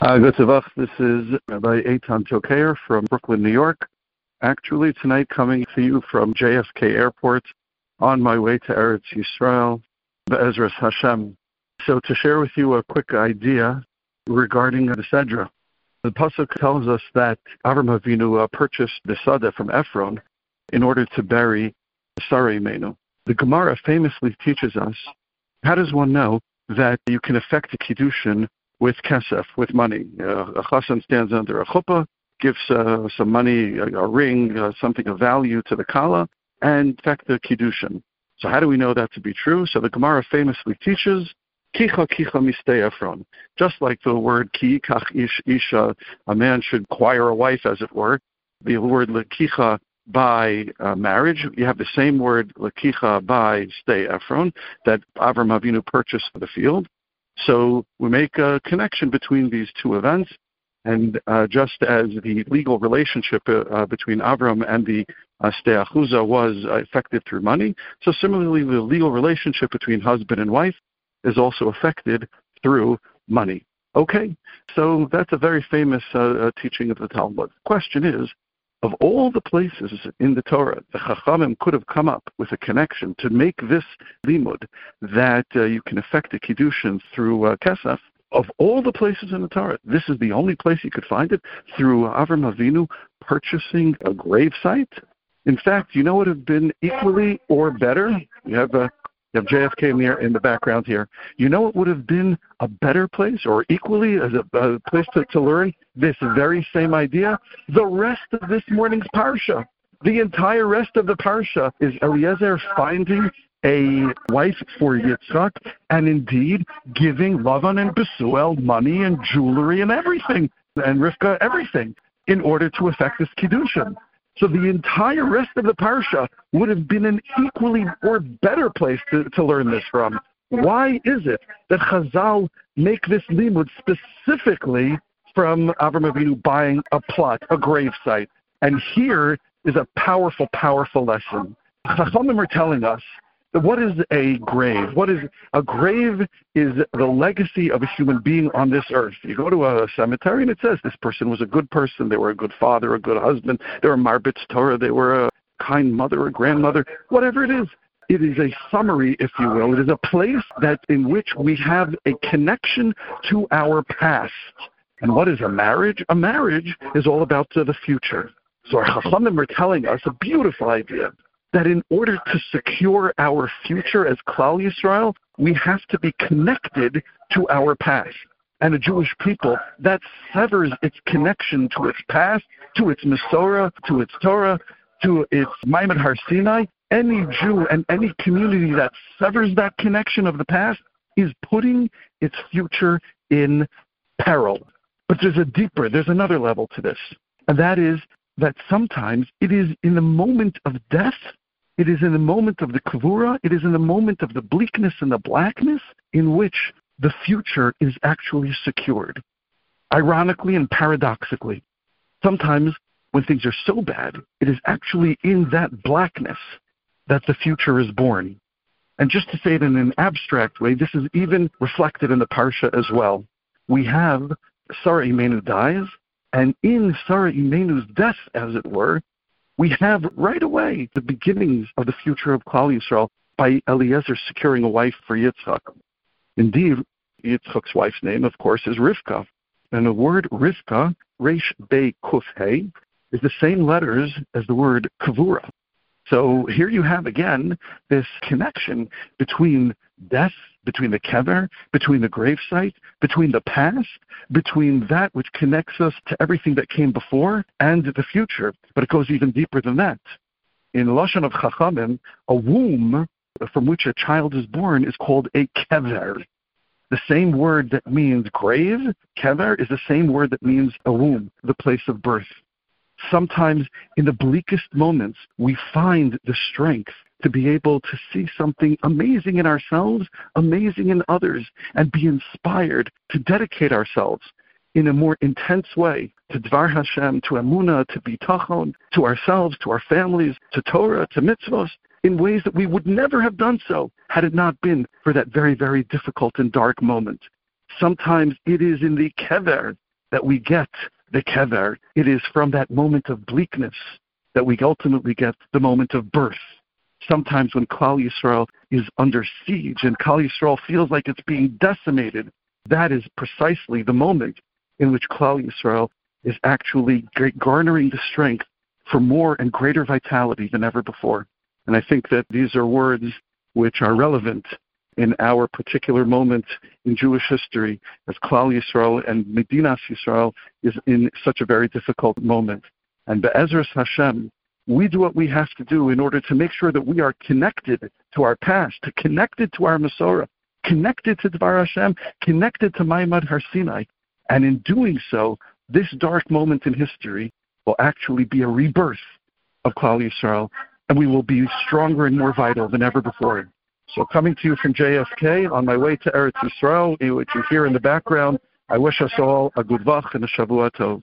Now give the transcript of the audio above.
Good Tzavach. This is Rabbi Eitan Tokayer from Brooklyn, New York. Actually, tonight coming to you from JFK Airport on my way to Eretz Yisrael, Be'ezras Hashem. So to share with you a quick idea regarding the Sedra. The Pasuk tells us that Avram Avinu purchased the Sada from Ephron in order to bury Sarah Imenu. The Gemara famously teaches us, how does one know that you can effect a Kiddushin with kesef, with money? A chassan stands under a chuppah, gives some money, a ring, something of value to the kala, and effect the kiddushin. So how do we know that to be true? So the Gemara famously teaches, kicha mistei Ephron. Just like the word ki, kach ish, isha, a man should acquire a wife, as it were. The word lekicha by marriage, you have the same word lekicha by stei Ephron that Avram Avinu purchased for the field. So we make a connection between these two events, and just as the legal relationship between Avram and the Stei Achuza was affected through money, so similarly the legal relationship between husband and wife is also affected through money. Okay, so that's a very famous teaching of the Talmud. The question is, of all the places in the Torah, the Chachamim could have come up with a connection to make this limud that you can effect a kiddushin through kesef. Of all the places in the Torah, this is the only place you could find it, through Avram Avinu purchasing a grave site. In fact, you know what would have been equally or better? You have JFK in the background here. You know what would have been a better place, or equally as a place to learn this very same idea? The rest of this morning's parsha. The entire rest of the parsha is Eliezer finding a wife for Yitzchak, and indeed giving Lavan and Besuel money and jewelry and everything, and Rivka everything, in order to effect this kiddushin. So the entire rest of the parsha would have been an equally or better place to learn this from. Why is it that Chazal make this limud specifically from Avram Avinu buying a plot, a grave site? And here is a powerful, powerful lesson. Chachamim are telling us that what is a grave? A grave is the legacy of a human being on this earth. You go to a cemetery and it says this person was a good person, they were a good father, a good husband, they were marbitz Torah, they were a kind mother, a grandmother, whatever it is. It is a summary, if you will. It is a place in which we have a connection to our past. And what is a marriage? A marriage is all about the future. So our Chachamim are telling us a beautiful idea, that in order to secure our future as Klal Yisrael, we have to be connected to our past. And a Jewish people, that severs its connection to its past, to its Masorah, to its Torah, to its Maimon Har Sinai. Any Jew and any community that severs that connection of the past is putting its future in peril. But there's another level to this. And that is that sometimes it is in the moment of death, it is in the moment of the kavura, it is in the moment of the bleakness and the blackness in which the future is actually secured. Ironically and paradoxically, sometimes when things are so bad, it is actually in that blackness that the future is born. And just to say it in an abstract way, this is even reflected in the Parsha as well. We have Sarah Imenu dies, and in Sarah Imenu's death, as it were, we have right away the beginnings of the future of Klal Yisrael by Eliezer securing a wife for Yitzchak. Indeed, Yitzchak's wife's name, of course, is Rivka. And the word Rivka, Resh Bei Kuf He, is the same letters as the word Kavura. So here you have again this connection between death, between the kever, between the gravesite, between the past, between that which connects us to everything that came before and the future. But it goes even deeper than that. In Lashon of Chachamim, a womb from which a child is born is called a kever. The same word that means grave, kever, is the same word that means a womb, the place of birth. Sometimes in the bleakest moments, we find the strength to be able to see something amazing in ourselves, amazing in others, and be inspired to dedicate ourselves in a more intense way to Dvar Hashem, to Emunah, to Bitachon, to ourselves, to our families, to Torah, to mitzvos, in ways that we would never have done so had it not been for that very, very difficult and dark moment. Sometimes it is in the kever, that we get the kever. It is from that moment of bleakness that we ultimately get the moment of birth. Sometimes when Klal Yisrael is under siege and Klal Yisrael feels like it's being decimated, that is precisely the moment in which Klal Yisrael is actually garnering the strength for more and greater vitality than ever before. And I think that these are words which are relevant in our particular moment in Jewish history, as Klal Yisrael and Medinas Yisrael is in such a very difficult moment. And Be'ezras Hashem, we do what we have to do in order to make sure that we are connected to our past, connected to our Masorah, connected to Dvar Hashem, connected to Maimad Har Sinai. And in doing so, this dark moment in history will actually be a rebirth of Klal Yisrael, and we will be stronger and more vital than ever before. So coming to you from JFK on my way to Eretz Yisrael, which you hear in the background, I wish us all a good vach and a Shavua Tov.